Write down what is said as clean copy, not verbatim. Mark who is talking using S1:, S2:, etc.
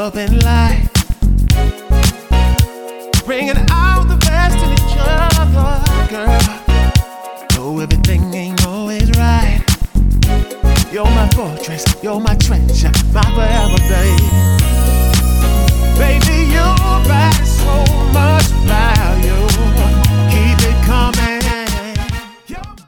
S1: love and light, bringing out the best in each other, girl. Though everything ain't always right, you're my fortress, you're my treasure, my forever, babe. Baby, you brought so much